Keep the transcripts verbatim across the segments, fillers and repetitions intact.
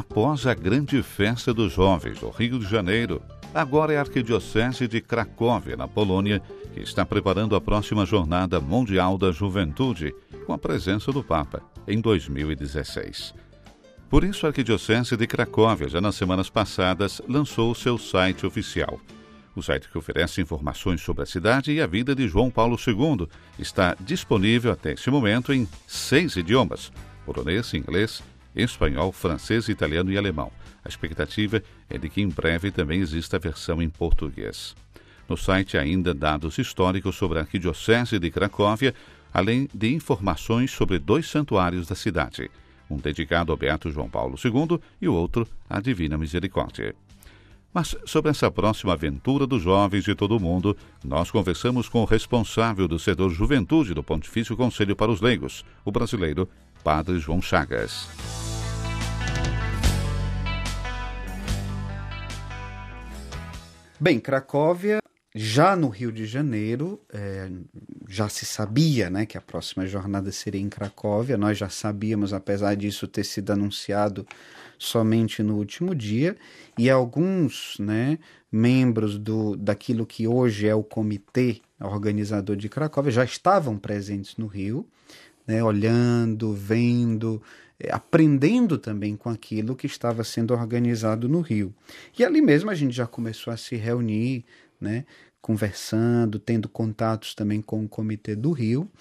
após a grande festa dos jovens do Rio de Janeiro. Agora é a Arquidiocese de Cracóvia, na Polônia, que está preparando a próxima Jornada Mundial da Juventude, com a presença do Papa, em dois mil e dezesseis. Por isso, a Arquidiocese de Cracóvia, já nas semanas passadas, lançou o seu site oficial. O site, que oferece informações sobre a cidade e a vida de João Paulo segundo, está disponível até esse momento em seis idiomas: polonês, inglês, espanhol, francês, italiano e alemão. A expectativa é de que em breve também exista a versão em português. No site há ainda dados históricos sobre a Arquidiocese de Cracóvia, além de informações sobre dois santuários da cidade, um dedicado ao Beato João Paulo segundo e o outro à Divina Misericórdia. Mas sobre essa próxima aventura dos jovens de todo o mundo, nós conversamos com o responsável do setor Juventude do Pontifício Conselho para os Leigos, o brasileiro Padre João Chagas. Bem, Cracóvia, já no Rio de Janeiro, é, já se sabia, né, que a próxima jornada seria em Cracóvia. Nós já sabíamos, apesar disso ter sido anunciado somente no último dia, e alguns, né, membros do, daquilo que hoje é o comitê organizador de Cracóvia já estavam presentes no Rio, né, olhando, vendo, aprendendo também com aquilo que estava sendo organizado no Rio. E ali mesmo a gente já começou a se reunir, né, conversando, tendo contatos também com o Comitê do Rio.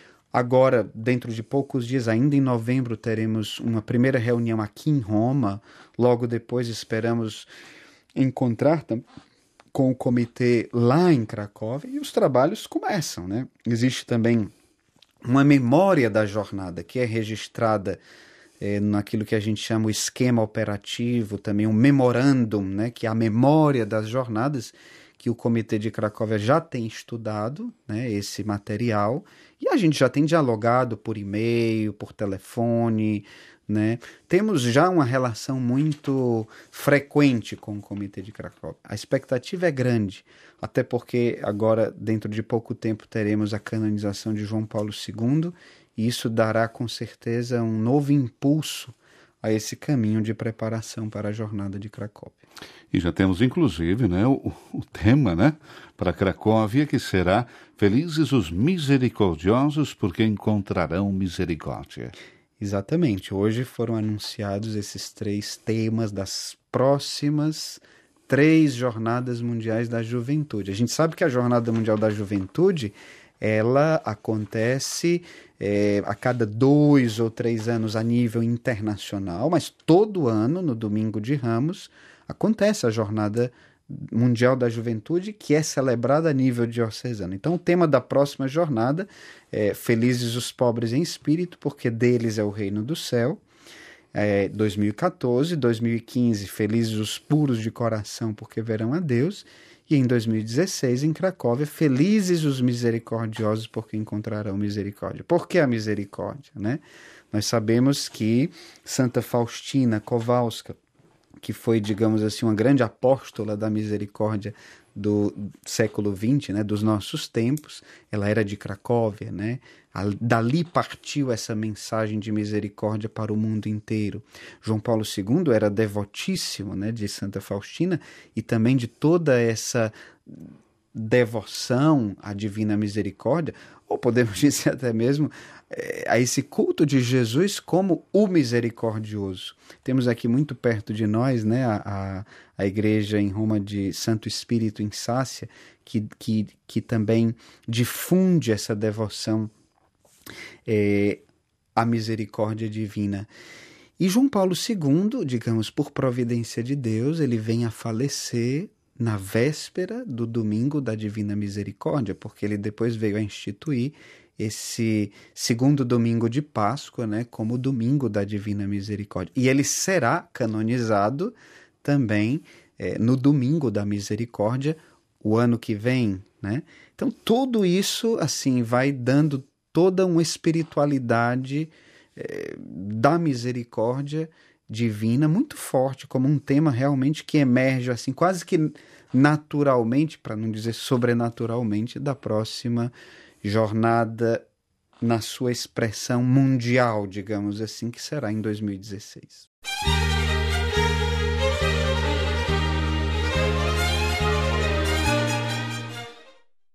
Agora, dentro de poucos dias, ainda em novembro, teremos uma primeira reunião aqui em Roma. Logo depois esperamos encontrar tam- com o comitê lá em Cracóvia, e os trabalhos começam, né? Existe também uma memória da jornada que é registrada é, naquilo que a gente chama o esquema operativo, também um memorandum, né, que é a memória das jornadas, que o Comitê de Cracóvia já tem estudado, né, esse material, e a gente já tem dialogado por e-mail, por telefone, né? Temos já uma relação muito frequente com o Comitê de Cracóvia. A expectativa é grande, até porque agora, dentro de pouco tempo, teremos a canonização de João Paulo segundo, e isso dará com certeza um novo impulso a esse caminho de preparação para a jornada de Cracóvia. E já temos, inclusive, né, o, o tema, né, para Cracóvia, que será Felizes os misericordiosos, porque encontrarão misericórdia. Exatamente. Hoje foram anunciados esses três temas das próximas três Jornadas Mundiais da Juventude. A gente sabe que a Jornada Mundial da Juventude, ela acontece é, a cada dois ou três anos a nível internacional, mas todo ano, no Domingo de Ramos, acontece a Jornada Mundial da Juventude, que é celebrada a nível diocesano. Então, o tema da próxima jornada é Felizes os pobres em espírito, porque deles é o reino do céu. É, dois mil e quatorze, dois mil e quinze, Felizes os puros de coração, porque verão a Deus. E em dois mil e dezesseis, em Cracóvia, Felizes os misericordiosos, porque encontrarão misericórdia. Por que a misericórdia, né? Nós sabemos que Santa Faustina Kowalska, que foi, digamos assim, uma grande apóstola da misericórdia do século vinte, né, dos nossos tempos, ela era de Cracóvia, né? Dali partiu essa mensagem de misericórdia para o mundo inteiro. João Paulo segundo era devotíssimo, né, de Santa Faustina, e também de toda essa devoção à Divina Misericórdia, ou podemos dizer até mesmo é, a esse culto de Jesus como o misericordioso. Temos aqui muito perto de nós, né, a, a, a igreja em Roma de Santo Espírito em Sácia, que, que, que também difunde essa devoção é, à misericórdia divina. E João Paulo segundo, digamos, por providência de Deus, ele vem a falecer na véspera do Domingo da Divina Misericórdia, porque ele depois veio a instituir esse segundo domingo de Páscoa, né, como o Domingo da Divina Misericórdia. E ele será canonizado também é, no Domingo da Misericórdia, o ano que vem, né? Então, tudo isso, assim, vai dando toda uma espiritualidade é, da misericórdia divina muito forte, como um tema realmente que emerge assim quase que naturalmente, para não dizer sobrenaturalmente, da próxima jornada na sua expressão mundial, digamos assim, que será em dois mil e dezesseis.